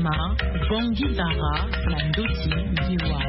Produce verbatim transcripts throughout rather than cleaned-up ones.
Ma, Bongi Dara, la Ndoti, Ziwa.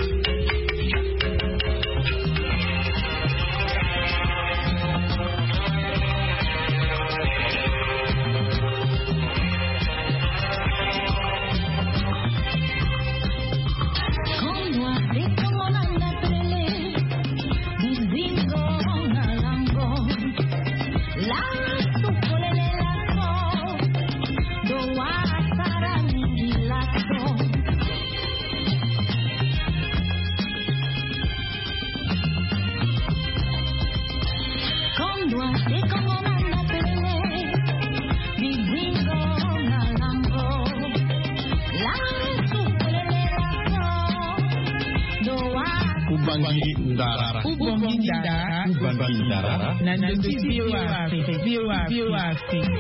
Ubangi Ndara. Ubangi Ndara. Ubangi Ndara. Nanti Ziwa. Ziwa. Ziwa.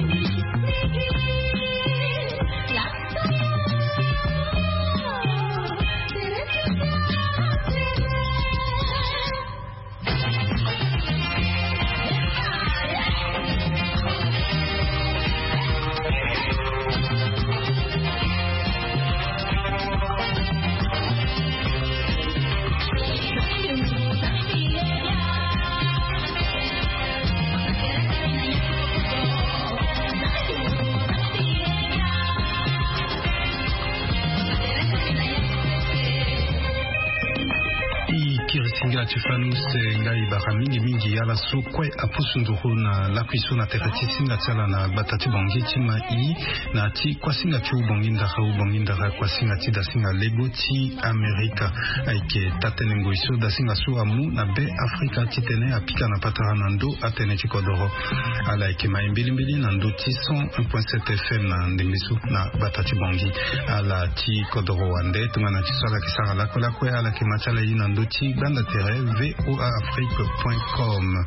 Singa tufanu se ngai baramingi mingi yala so kwe apusunduru na la kuisuna tereti singa tsala na batati bongi tima i na ti kwa singa ti ubongi ndara ubongi ndara kwa singa ti da singa lego ti Amerika aike tatenengo iso da singa so amu na be Afrika ti tene apika na patara na ndo atene ti kodoro ala ike ma mbili mbili na ndo ti cent un point sept F M na ndemiso na batati bongi ala ti kodoro wande tungana ti sala kisara lako lakwe ala ke machala yi na ndo ti banda v o a afrique point com.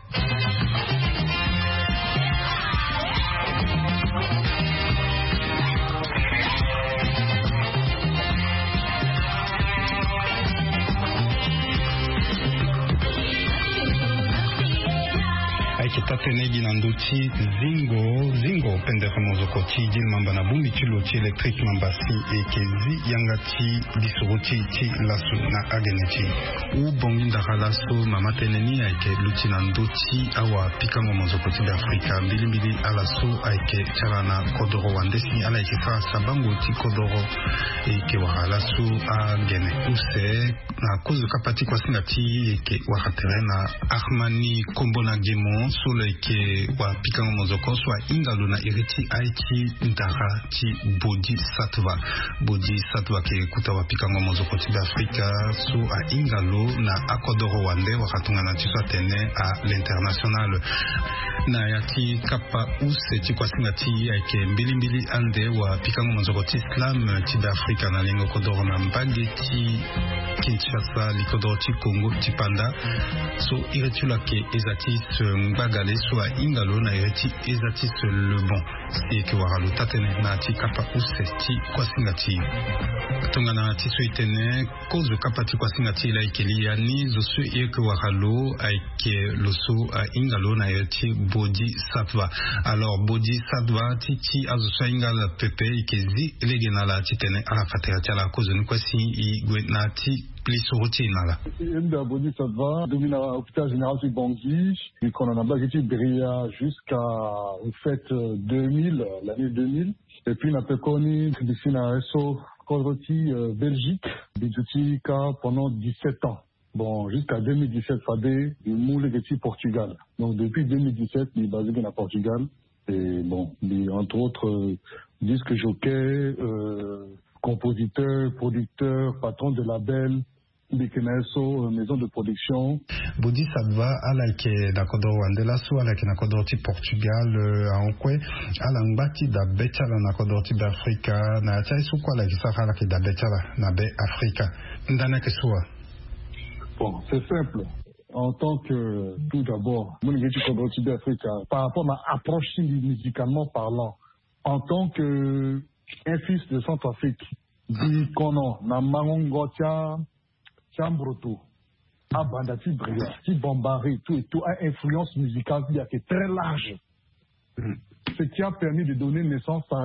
Tatenegi na nduti zingo zingo pendere mozoko ti jil mamba na bumbi ti lo ti électrique mamba si ekezi yanga ti disoro ti ti laso na agene ti u bongi ndara laso mama teneni aike luti na nduti awa pikango mozoko ti d'Afrika mbili mbili alaso aike tala na kodoro wandesi ala ike fa sabango ti kodoro eke wara laso agene use na kozo kapati kwa singa ti eke wara tere na Armani kombo na Gemon solo eke wa pikango mozoko swa ingalo na iriti aiti ndara ti Bodhisattva Bodhisattva ke kuta wa pikango mozoko ti d'Afrika so a ingalo na akodoro wande wakatunga na tiswa tene a l'international na yati kapa use ti kwa singa ti aike mbili mbili ande wa pikango mozoko ti Islam ti d'Afrika na lingo kodoro na mbage ti Kinshasa likodoro ti Congo ti Panda so iretula ke ezati mbagale so a ingalo na ireti ezati le bon si ke waralu tatene na ti kapa use ti kwa singa ti tonga na ti so itene kozo kapa ti kwa singa ti la ikeli ya ni zo so eke waralu aike loso a ingalo na ireti Bodhisattva alors Bodhisattva ti ti azo so ingala pepe ikezi lege na la ti tene ala fatera ti ala kozo ni kwa si i gwe na ti Inda Bodhisattva, domine à l'hôpital général du Bangui, et qu'on en a bagé Bria jusqu'à en fait deux mille, l'année deux mille. Et puis on a pu connaître d'ici à Esso, Kodroti, Belgique, Bidjouti, pendant dix-sept ans. Bon, jusqu'à deux mille dix-sept, Fadé, il moule le Portugal. Donc depuis deux mille dix-sept, il est basé dans Portugal. Et bon, il entre autres, euh, disque jockey, euh, compositeur, producteur, patron de label, Bikeneso, maison de production. Bodhisattva ala ke da kodoro wandela so ala ke na kodoro ti Portugal a onkwe ala ngati da betala na kodoro ti d'Afrika na chai so kwa la ki sa ala ke da betala na be Afrika ndana ke soa. Bon, c'est simple. En tant que, tout d'abord, mon église kodoro ti d'Afrika par rapport à ma approche musicalement parlant, en tant que un fils de Centrafrique, dit kono na mangongotia Chambroto, Abandati Bria, Ti Bombari, tout et tout, a influence musicale qui est très large. Ce qui a permis de donner naissance à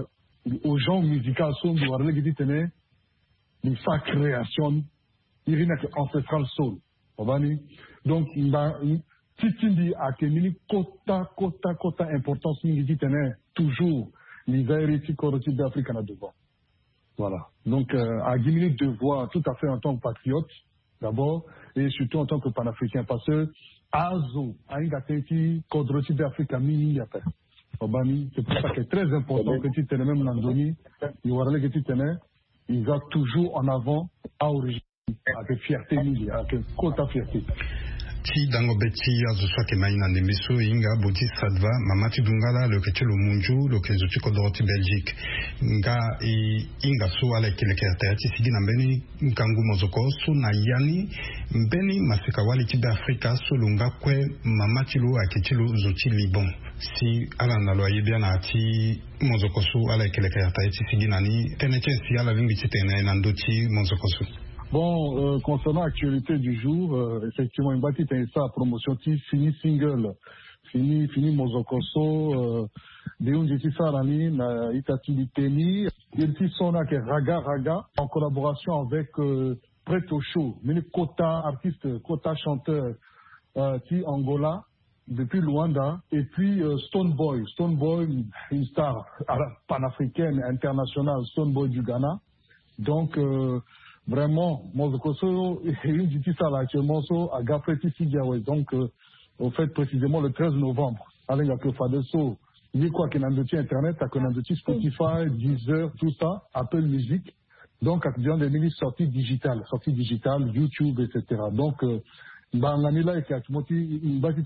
aux gens musicaux sont du warle qui tene de sa création il est ancestral soul donc titindi a kemini kota kota kota importance ni dit tene toujours les héritiers corruptifs d'Afrique en devant voilà donc euh, à Guinée devoir tout à fait en tant que patriote d'abord et surtout en tant que panafricain parce que azo ainda tenti corruptifs d'Afrique a mini après c'est pour ça que c'est très important que tu tenais même Nandoni, il y que tu tenais, il va toujours en avant à origine, avec fierté, avec quota fierté. Ti dango beti azo swake maina ndemiso inga boti sadva mamati dungala lo ke chelo munju lo ke zuti kodoroti Belgique nga i inga so ala kile ke atati sigi na mbeni nkangu mozoko so na yani mbeni masika wali ti Afrika so lunga kwe mamati lo akechelo zuti Libon si ala na lo yebia na ti mozoko so ala kile ke atati sigi nani teneche si ala vingi ti tene na ndoti mozoko so. Bon, euh, concernant l'actualité du jour, euh, effectivement, une bâtisse est ça, promotion qui fini single, fini, fini Mozokoso, euh, Deun Jiti Sarani, na Itati Liteni, Yelti Sona qui est Raga Raga, en collaboration avec euh, Preto Show, Mini Kota, artiste, Kota chanteur, euh, qui Angola, depuis Luanda, et puis euh, Stone Boy, Stone Boy, une star panafricaine, internationale, Stone Boy du Ghana. Donc, euh, vraiment, Mozokoso, il dit ça là actuellement, à Gafreti Sidiawe. Donc, euh, au fait, précisément le treize novembre, avec la Fadeso, il dit quoi qu'il y a un outil Internet, il y a un outil Spotify, Deezer, tout ça, Apple Music. Donc, il y a des mini sorties digitales, sorties digitales, YouTube, et cetera. Donc, euh, bah, on a mis là, il va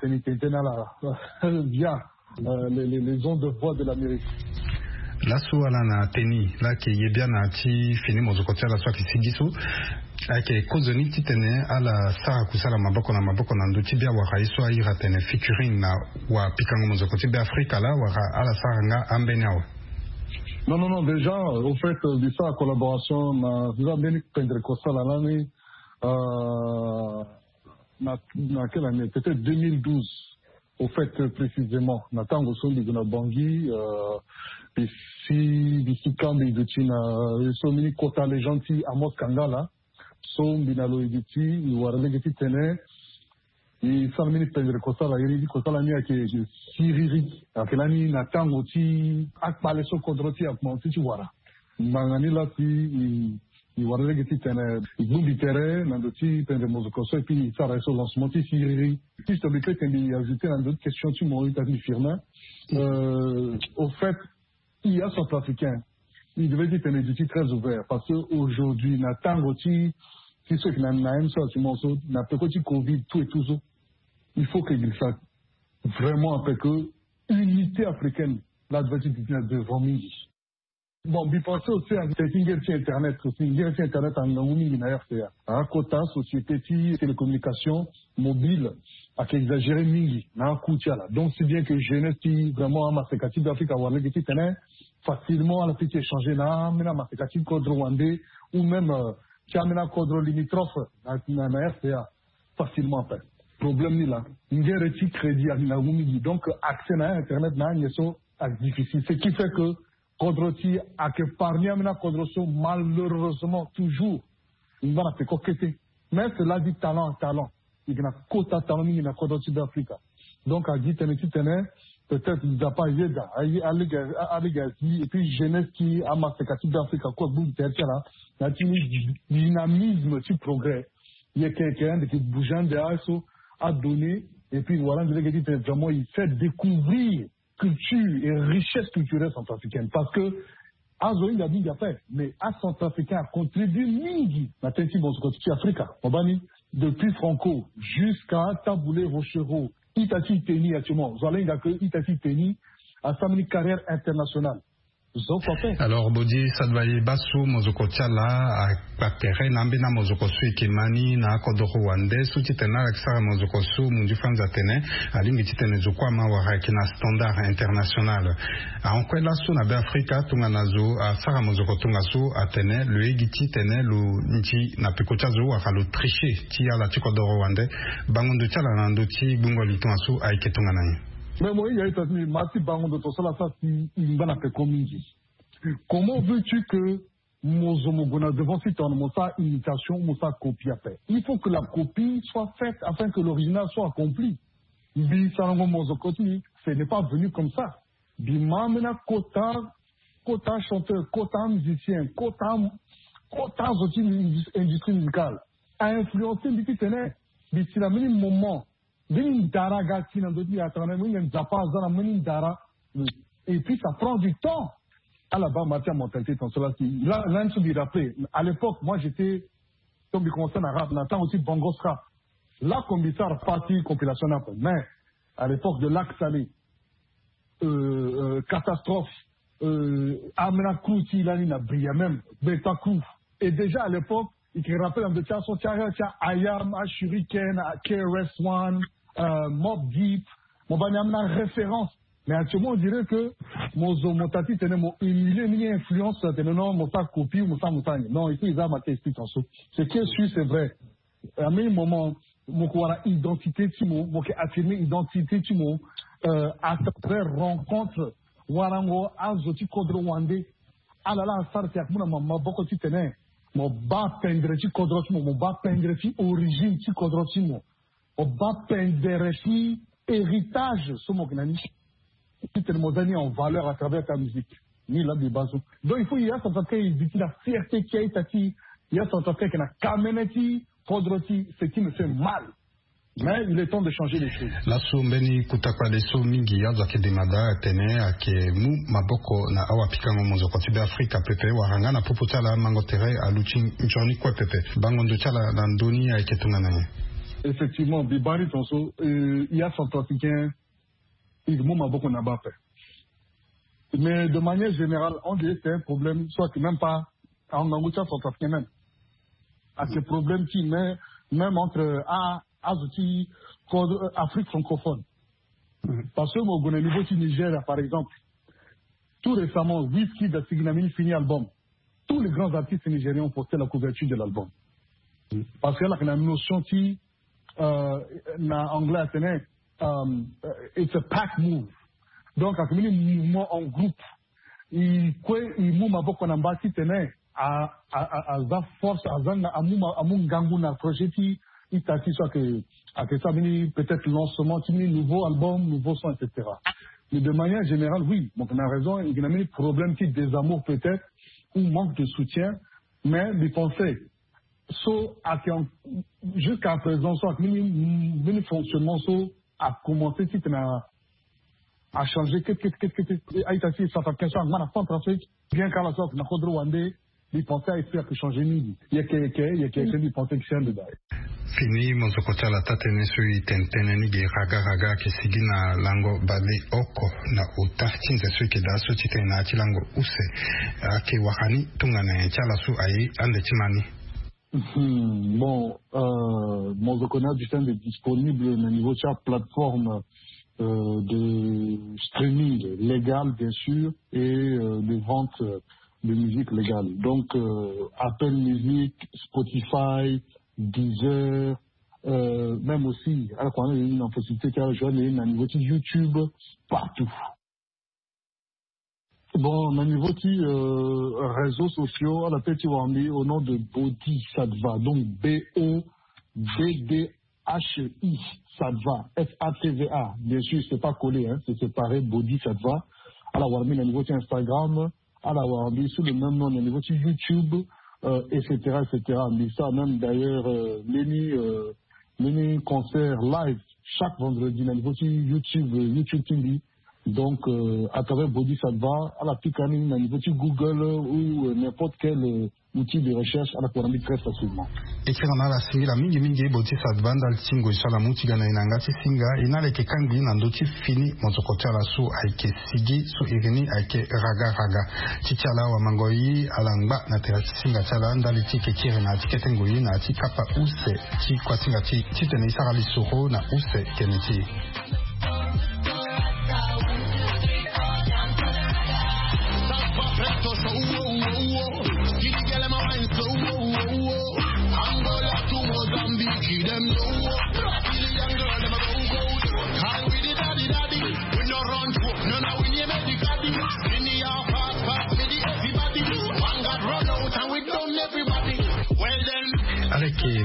via euh, les, les, les ondes de voix de l'Amérique. La suala na teni la ke yebia na ti fini mozokotia la swaki sigiso ake kozoni ti tene ala sara kusala maboko na maboko na nduti bia wa raiso ira tene featuring na wa pikango mozokoti bia Afrika la wa ala sara nga ambeniawa. Non non non déjà au fait de ça collaboration na déjà bien pendre kosala lani euh na na quelle année peut-être deux mille douze au fait précisément na tango so ndi na Bangui euh ici d'ici quand mais de tina so mini kota les gentils Amos Kangala so binalo editi warale geti tene i salmini pendre kosala yiri kosala mi ake siriri akelani na tango ti akpale so kodroti akmo ti wara mangani la ti i warale geti tene igumbi tere na doti pendre mozokoso et puis ça reste au lancement ti siriri si je te peux ajouter une autre question tu m'as eu ta firme euh au fait il y a Centrafricain, il devait dire un édit très ouvert parce qu'aujourd'hui, na tango ti, si ceux qui n'ont même ça, tu m'en sautes, na peu de Covid, tout et tout ça, il faut qu'il fasse vraiment avec que unité africaine, là, devait être devant midi. Bon, il pensait aussi à une guerre sur Internet, aussi une guerre sur Internet en Naoumi, en R C A. À Kota, société de télécommunications mobile, à exagérer mingi, na Koutia là. Donc, c'est bien que jeunesse qui vraiment à Masekati d'Afrique à Warle qui tenait facilement à la petite échanger na, mais na Masekati code rwandais, ou même, qui a mené code limitrophe, na R C A, facilement après. Problème ni là. Une guerre est crédit à Naoumi, donc, accès à Internet, na, n'y est difficile. Ce qui fait que, Kodroti a que parmi amena Kodroso malheureusement toujours il va faire coqueter mais cela dit talent talent il y a quota talent il y a Kodroti d'Afrique donc a dit tenez tenez peut-être il n'a pas yeda allégazi et puis jeunesse qui a massacré d'Afrique quoi boum terre là la dynamisme tu progrès il y a quelqu'un qui bougeant de asso a donné et puis voilà je l'ai dit vraiment il fait découvrir culture et richesse culturelle centrafricaine. Parce que, Azoïn a dit, fait, mais à centrafricain a contribué mingi, la tension de Afrique, depuis Franco jusqu'à Taboulé Rochereau, Itati Teni, actuellement, Zolin a que Itati Teni a sa carrière internationale. Alors, Bodi, ça doit y basso, Mozokotia là, à terre, Nambina Mozokosu et Kimani, na Kodoro Rwandais, sous Titana, Alexara Mozokosu, Mundu Fans Atene, à Lingitene Zokwa Mawara, qui n'a standard international. À Onkwela, sous Nabe Afrika, Tunganazo, à Sarah Mozokotungaso, Atene, le Egiti Tene, le Nti, Napikochazo, à le tricher, Tia la Tikodoro Rwandais, Bangondo Tchala Nandoti, Bungolitongaso, à Iketunganai. Mais moi, il y a eu Mati Bango de Tosala, ça, il va n'a pas commis. Comment veux-tu que Mozomogona devant cette ça imitation, Mosa copie après? Il faut que la copie soit faite afin que l'original soit accompli. Bisarango Mozokoti, ce n'est pas venu comme ça. Bimamena Kota, Kota chanteur, Kota musicien, Kota, Kota industrie musicale, a influencé Biti Tene, Biti la même moment. Bini Dara Gati, Nandoti, Atana, Mini Zapa, Zana, Mini Dara. Et puis ça prend du temps. À la base, matière mentalité, dans cela. Là, l'un se dit rappeler. À l'époque, moi, j'étais, comme il commençait à rap, on attend aussi Bongos Rap. Là, comme il sort partie compilation après. Mais, à l'époque de Lac Salé, euh, euh, Catastrophe, euh, Amena Kouti, là, il a brillé même, Beta Kouf. Et déjà, à l'époque, il te rappelle un de tia, son tia, tia, Ayam, Shuriken, K R S One, euh, Mob Deep, mon bani amena référence. Mais actuellement, on dirait que Mozo Motati tenait mon humilié, ni influence, tenait non, mon ta copie, mon ta montagne. Non, ici, ils ont ma explique en dessous. Ce qui est sûr, c'est vrai. À un moment, mon quoi, identité, tu m'as, mon affirmer identité, tu m'as, euh, à travers rencontre, Warango, Azoti, Kodro, Wande, ah là là, ça, c'est à moi, ma beaucoup, tu tenais, mon bas pendre, tu Kodro, tu mon bas pendre, tu origine, tu Kodro, tu mon, mon bas pendre, tu héritage, ce mot, tu es en valeur à travers ta musique. Ni là des bases. Donc il faut il y a son temps qu'il dit la fierté qui est ici, il y a son temps qu'il a kameneti, podroti, ce qui me fait mal. Mais il est temps de changer les choses. La sombeni kutakwa de so mingi ya zake de mada tene ake mu maboko na awa pikango mozo kwa tibe Afrika pepe waranga na popo chala mangotere aluchin njoni kwa pepe bango ndo chala na ndoni ya iketunga nanye. Effectivement, Bibari Tonso, il y a son trafiquant. Il m'a beaucoup n'abapé. Mais de manière générale, on dirait que c'est un problème, soit que même pas en Angoucha centrafricain même. À ce problème qui met même entre Azouti, Afrique francophone. Parce que au niveau du Niger, par exemple, tout récemment, Whisky de Signamini fini album. Tous les grands artistes nigériens ont posté la couverture de l'album. Parce qu'il y a une notion qui, euh, en anglais, tenait. Um, uh, it's a pack move. Donc, à un mouvement en groupe, il il mou ma boko namba qui tenait à à à force à zan à mou à mou gangu na projet qui il t'a dit soit que à que ça peut-être lancement qui nouveau album, nouveau son, et cetera. Mais de manière générale, oui, donc on a raison, il y a des problèmes qui désamour peut-être ou manque de soutien, mais les pensées. So, jusqu'à présent, soit le fonctionnement so a commencé si tu as à changer qu'est-ce que qu'est-ce que a été ça fait question moi en Centrafrique bien qu'à la sorte na Kodro Wande il pensait à essayer de changer ni il y a quelqu'un il y a quelqu'un qui pensait que c'est un dedans fini mon sokocha la tatene sui tentene ni ge raga raga ke sigina lango bale oko na uta chinze sui ke da so chite na chilango use ake wakani tungana chala su ai ande chimani. Mmh, bon, euh, Mozokona Justin est disponible au niveau de sa plateforme euh, de streaming légal, bien sûr, et euh, de vente de musique légale. Donc, euh, Apple Music, Spotify, Deezer, euh, même aussi, alors qu'on a une possibilité de rejoindre à niveau de YouTube, partout. Bon, au niveau des euh, réseaux sociaux, à la tête, on mis au nom de Bodhisattva, donc B O D D H I, Sattva, F A T V A. Bien sûr, c'est pas collé, hein, c'est séparé, Bodhisattva. Alors, on a mis au niveau de Instagram, alors on a mis sous le même nom au niveau de YouTube, euh, et cetera, et cetera. Mais ça, même d'ailleurs, euh, les euh, les concerts live chaque vendredi au niveau de YouTube, euh, YouTube T V. Donc, euh, à travers Bodhisattva, à la Picani, à niveau de Google ou euh, n'importe quel euh, outil de recherche, à la Kurami très facilement. Et qui en a la singa, mingi mingi Bodhisattva, dans le singo, il la moutika na inangati singa, il a les kekangi, n'andoti fini, mozokotia la su, aike sigi, su irini, aike raga raga. Chichala wa mangoi, alangba, na te singa chala, ndali tike kire na tike tengoyi, na tikapa use, chi kwa singa chi, chitene isarali suro, na use, keneti. Mozambique, them know. See the young girl, them a go go. Hang with the daddy daddy. We no run to, no no we name it the caddy. In the yard, pass pass with the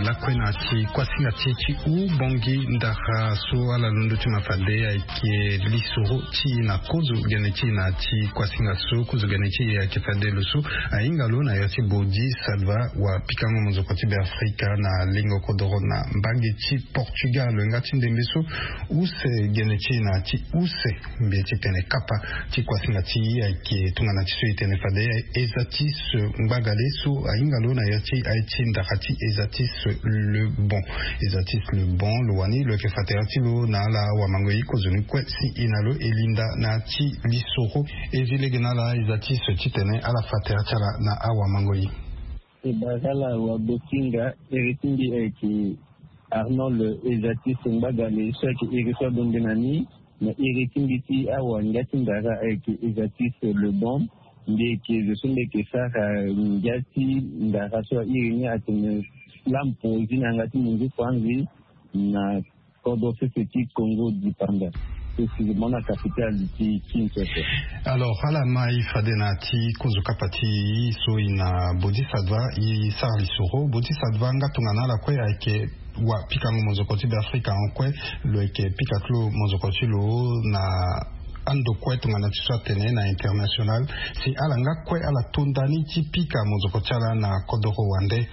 la kwena ti kwasinga ti ti u bongi ndara so ala lundu ti mafade aike lisoro ti na kozu gene ti na ti kwasinga so kozu gene ti aike fade lo so aingalo na yati bodi salva wa pikango mozoko ti be Afrika na lingo kodoro na mbage ti Portugal ngati ndembe so use gene ti na ti use mbie ti tene kapa ti kwasinga ti aike tungana ti so itene fade ezati se mbagale so aingalo na yati aiti ndakati ezatis le bon ezatis le bon lo wani lo ke faterati lo na la wa mangoyi kozunu kwe si inalo elinda na ti lisoro ezile na la ezatis titene ala faterati la na awa mangoyi e bazala wa bokinga eritindi eki Arnold ezatis mbagale so ki irisa dongenani na eritindi ti awa ngati ndara eki ezatis le bon ndeke zesonde ke saka ngati ndara so irini atene lampo zina ngati mungu kwanzi na kodo seti Congo dipanda précisément la capitale di Kinshasa. Alors ala mai fadena ti kozo kapati so ina bodhisattva i sarli soro bodhisattva ngatungana la kwe ake wa pikango mozokoti be Afrika onkwe lo eke pikaklo mozokoti lo na ando kwe tungana tiswa tene na international si ala nga kwe ala tondani tipika mozoko chala na kodoro wande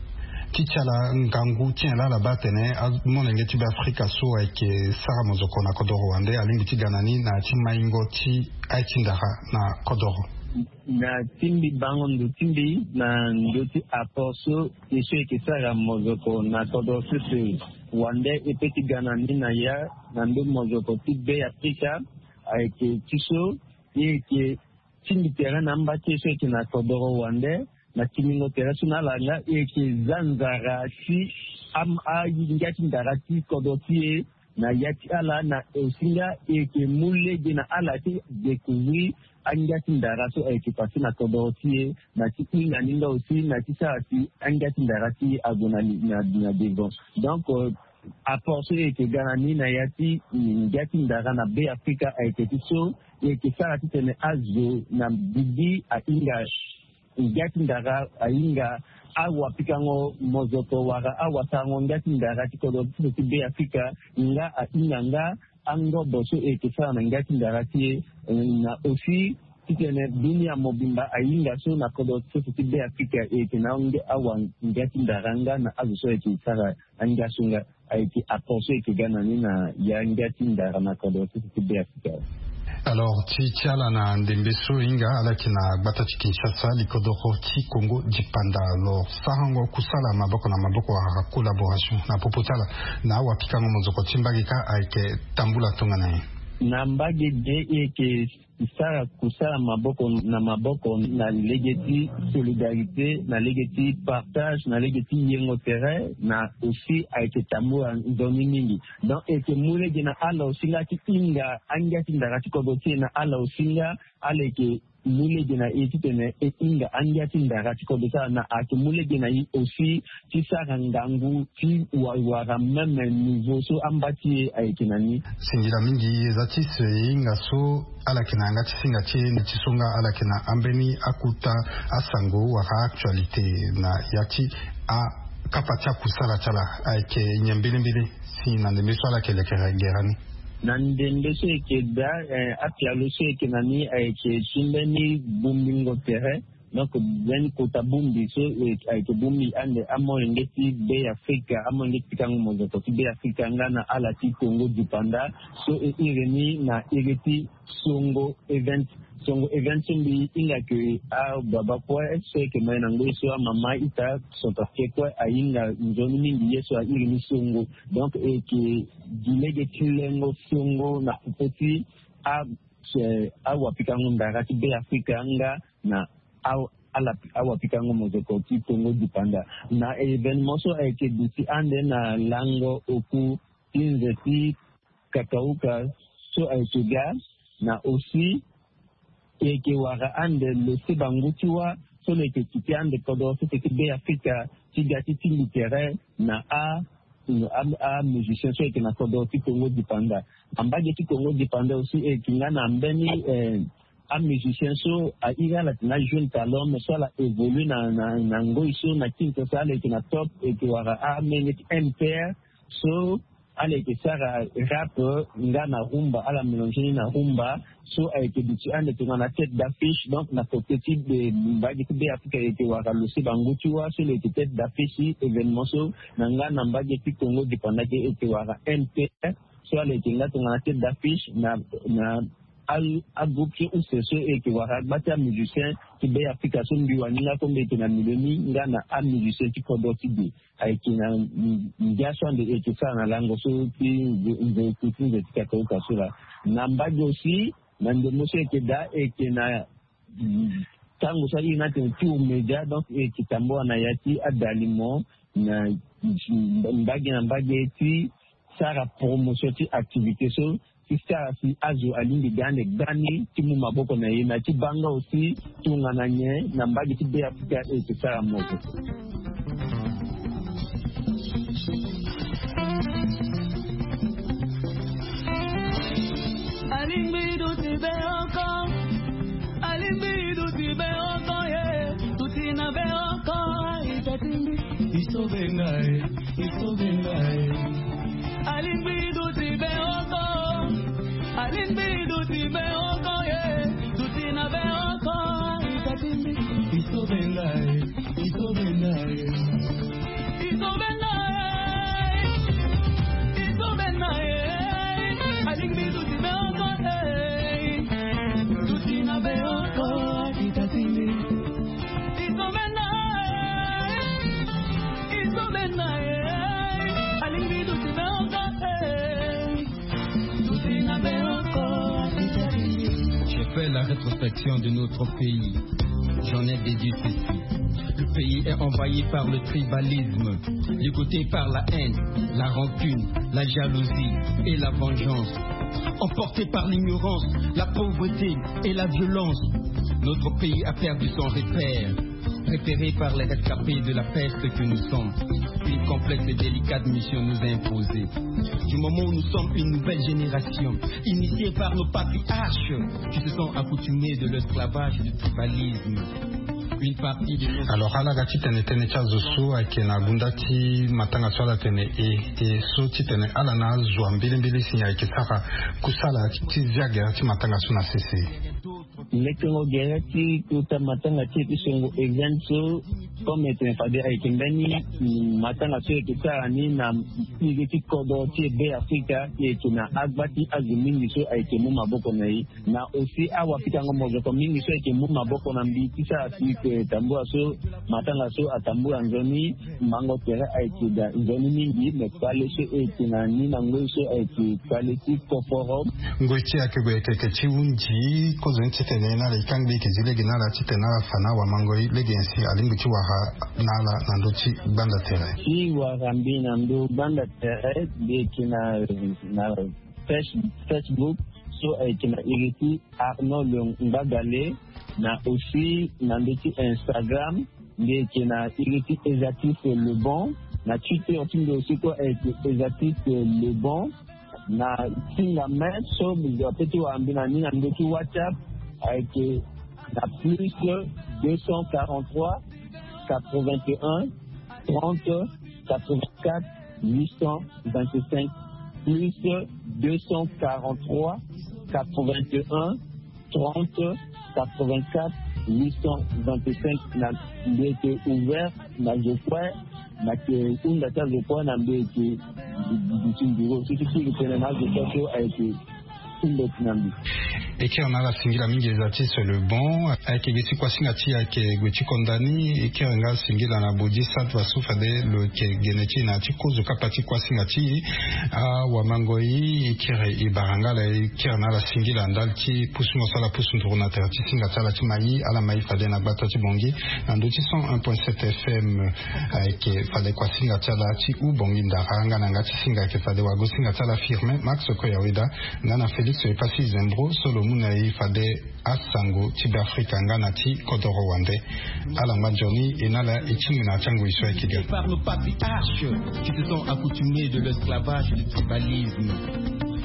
tichala ngangu tiala la batene monenge tibe Afrika so eke sara mozoko na kodoro wande alingi tiganani na timaingo ti aitindara na kodoro na timbi bango ndo timbi na ndo ti aporso iso eke sara mozoko na kodoro sese wande epeti ganani na ya na ndo mozoko tibe Afrika aike tiso eke timbi tera namba tiso eke na kodoro wande na kimingo tera sunala nga eke zanzara ti am a ngati ndara ti kodoti na yati ala na osinga eke mulege na ala ti découvrir angati ndara so eke pasi na kodoti na ti inga ninga aussi na ti sa ti angati ndara ti agona na na devon donc apport so eke ganani na yati ngati ndara na be Afrika eke tiso eke sa ti tene azo na bibi a inga ngati ndara ainga awa pikango mozoko wara awa tango ngati ndara tikodo ti be Afrika nga ainga nga ango boso ekisa na ngati ndara ti na aussi titene dunia mobimba ainga so na kodo ti be Afrika ekina nge awa ngati ndara nga na azo ekisara anga sunga aiki aposo ekigana ni na ya ngati ndara na kodo ti be Afrika. Alors ti tiala na ndembeso inga ala kina gbata ti Kinshasa likodoro ti Congo dipanda alors sarango kusala maboko na maboko wa collaboration na popotala na wa pikango mozoko timbagika aike tambula tongana na mbage de eke sara kusala maboko na maboko na legeti solidarité na legeti partage na legeti yengo terrain na aussi aike tambula ndoni mingi donc eke mulege na ala osinga ti inga angati ndara ti kodoti na ala osinga ala eke mulege na eti tene e inga angati ndara ti kodota na ake mulege na i aussi ti sara ngangu ti wara meme niveau so ambati aike nani singila mingi ezati se inga so ala kina ngati singa ti ni tisonga ala kina ambeni akuta asango waka actualité na yati a kapatia kusala chala aike nyambili si na ndemeso ala kele gerani na ndembeso eke da apialo so eke nani aike chimbeni bumbingo tere donc ben kota bumbi so aike bumbi ande amo ngeti be Afrika amo ngeti kango mozoko ti be Afrika ngana ala ti Congo dipanda so e ireni na ireti songo event songo event mbi inga ke a baba kwa so ke maina ngwe so mama ita so take kwa ainga nzoni mingi yeso a ireni songo donc e ke dilege tilengo songo na poti a a wapikango ndara ti be Afrika nga na au ala awa pikango mozoko ti Congo dipanda na événement so a été d'ici ande na lango oku tinze ti kakauka so a été ga na aussi eke wara ande le sebangu tiwa so le ke kiti ande kodo so te be Afrika ti gati ti littéraire na a a musicien so eke na kodo ti Congo dipanda ambage ti Congo dipanda aussi eke nga na mbeni eh, a musicien so a ira la na jeune talent mais soit la évolue na na na ngoiso na Kinshasa le na top et que wara a menet M P R so ale ke sara rap nga na rumba ala mélanger na rumba so avec du ande tu na tête d'affiche donc na petit de mbagi be Afrika ke wara le sibango tu vois sur les têtes d'affiche événement so na nga na mbagi ti Congo dépendant ke wara M P R so ale ke nga tu na tête d'affiche na na à bouquet ou c'est ce et que voilà battre musicien qui be application biwani la comme de na miloni ngana a musicien qui kodoti bi avec na ngasho de et ça na lango so qui de tout de tikaka ka sura namba aussi na ndemoso ke da et que na tango sa ina te tu media donc et qui tambo na yati adalimo na mbagi na mbagi ti sara promotion ti activité so Kisa si azo alingi gane gani timu maboko na yena chibanga aussi tungana nye na mbagi tibe Afrika e kisara moto. Alimbidu tibe oko, alimbidu tibe oko ye, tutina be oko itatindi iso bengae, iso bengae. Alimbidu tibe oko. Alimbidu tibe oko ye, tutina be oko itatindi iso bengae, iso bengae, iso bengae, iso bengae. Alimbidu tibe oko ye, tutina be oko itatindi iso bengae, iso bengae. Alimbidu tibe oko ye, tutina be. J'ai fait la rétrospection de notre pays. J'en ai déduit ceci. Le pays est envahi par le tribalisme, ligoté par la haine, la rancune, la jalousie et la vengeance. Emporté par l'ignorance, la pauvreté et la violence. Notre pays a perdu son repère, repéré par les rescapés de la peste que nous sommes. Une complexe et délicate mission nous a imposée. Du moment où nous sommes une nouvelle génération, initiée par nos patriarches, qui se sont accoutumés de l'esclavage et du tribalisme. Une partie de nos... Alors, à la gati tene tene chazo so ake na gundati matanga swala tene e e so ti tene ala na zwa mbili mbili sinya ake saka kusala ti ziaga ti matanga so na sese. Lekengo gerati kuta matanga ti kisongo exenso comme était pas dire avec ndani matanga so ke sara ni na ti ti kodo ti be Afrika ti na agbati azumini so avec mu maboko na yi na aussi awa pitango mozo ko mingi so avec mu maboko na mbi ti sa ti ke tambo so matanga so atambo anzoni mango tere avec da nzoni mingi me pale so avec na ni na ngo so avec pale ti koforom ngoiti akego ekeke ti unji ko zenti tene na le kangbi ke zile gina la ti tena fana wa mangoi legensi alingi ti wa nala nandochi banda tere i wa rambi nando banda tere de kina na Facebook so ay kina iriti Arnaud Mbagale na aussi nandochi Instagram de kina iriti Ezatif Le Bon na Twitter aussi ko ay Ezatif Le Bon na singa men so bizo peti wa ambina ni nandochi WhatsApp avec la plus deux cent quarante-trois quatre-vingt-un trente quatre-vingt-quatre huit cent vingt-cinq plus deux cent quarante-trois quatre-vingt-un trente quatre-vingt-quatre huit cent vingt-cinq na été ouvert na je crois na que une data je crois na été du bureau si tu peux le na je crois a été et qui en a la singila mingi ezati sur le bon avec gesi kwa singati ake gwechi kondani et qui nga singila na bodi sat va sufade le ke geneti na ti kozo kapati kwa singati a wa mangoi et qui re ibaranga la qui en a la singila ndalti pusu mosala pusu nduruna terti singata la ti mai ala mai fade na gbata ti bongi na ndoti cent un point sept F M avec fade kwa singati la ti u bongi ndaranga na ngati singa ke fade wa go singata la firme Max Koyawida ngana Félix et Passi Zembro Solomon Fade Asango Tibafrika Nganati Kodoro Wande Ala Majoni et Nala et Chimina Chango Iswa Kidia. Par nos patriarches qui se sont accoutumés de l'esclavage et du tribalisme.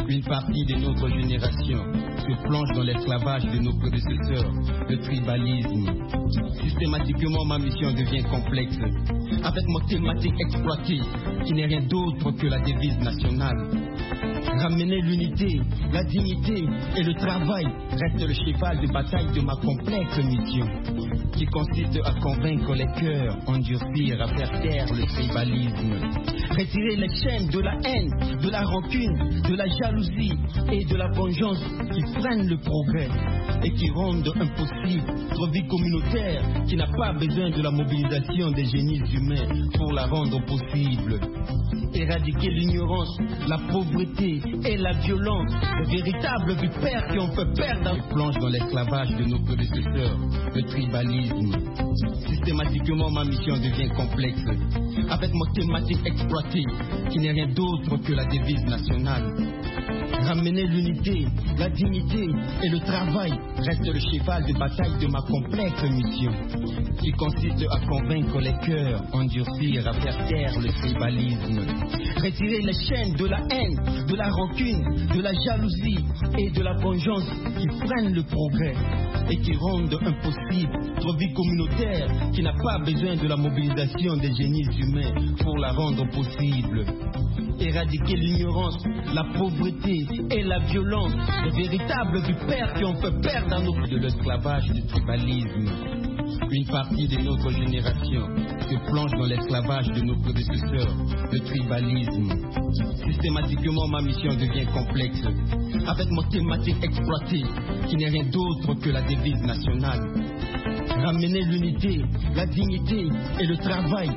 Une partie de notre génération se plonge dans l'esclavage de nos prédécesseurs, le tribalisme. Systématiquement, ma mission devient complexe. Avec mon thématique exploitée, qui n'est rien d'autre que la devise nationale. Ramener l'unité, la dignité et le travail reste le cheval de bataille de ma complexe mission, qui consiste à convaincre les cœurs, endurcir, à faire taire le tribalisme, retirer les chaînes de la haine, de la rancune, de la jalousie et de la vengeance qui freinent le progrès et qui rendent impossible notre vie communautaire qui n'a pas besoin de la mobilisation des génies humains pour la rendre possible. Éradiquer l'ignorance, la pauvreté et la violence, les véritables vipères qui ont fait perdre et plongent dans l'esclavage de nos prédécesseurs, le tribalisme. Systématiquement, ma mission devient complexe, avec mon thématique exploitée, qui n'est rien d'autre que la devise nationale. Ramener l'unité, la dignité et le travail reste le cheval de bataille de ma complexe mission, qui consiste à convaincre les cœurs, endurcir, à faire taire le tribalisme, retirer les chaînes de la haine, de la rancune, de la jalousie et de la vengeance qui freinent le progrès et qui rendent impossible notre vie communautaire qui n'a pas besoin de la mobilisation des génies humains pour la rendre possible. Éradiquer l'ignorance, la pauvreté et la violence, les véritables vipères qui ont fait perdre à nos de l'esclavage du tribalisme. Une partie de notre génération se plonge dans l'esclavage de nos prédécesseurs, le tribalisme. Systématiquement, ma mission devient complexe, avec mon thématique exploitée, qui n'est rien d'autre que la devise nationale. Ramener l'unité, la dignité et le travail.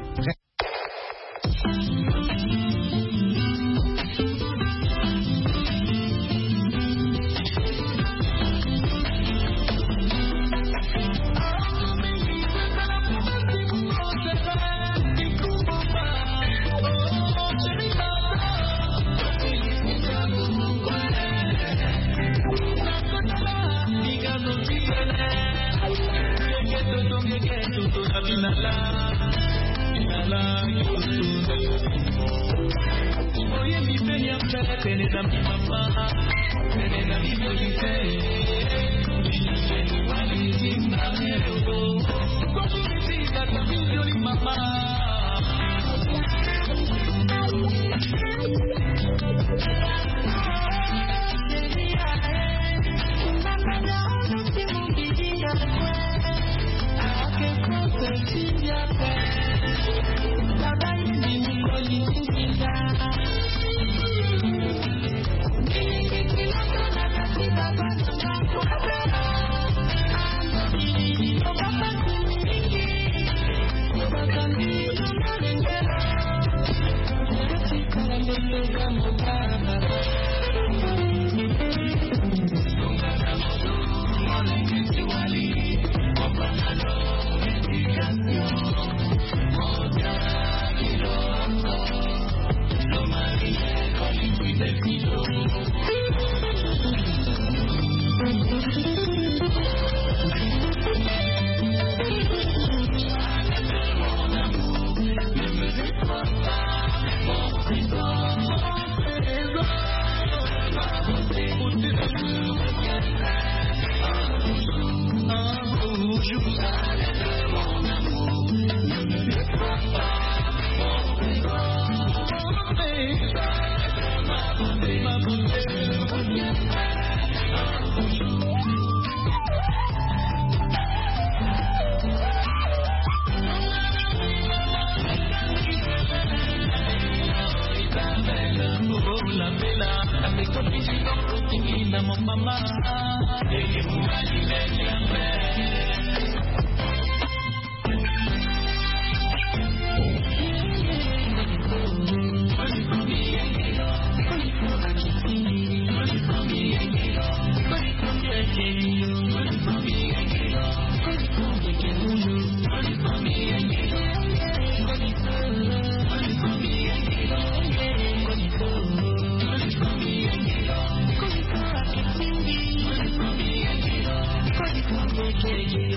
Yeah, yeah.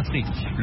Afrique.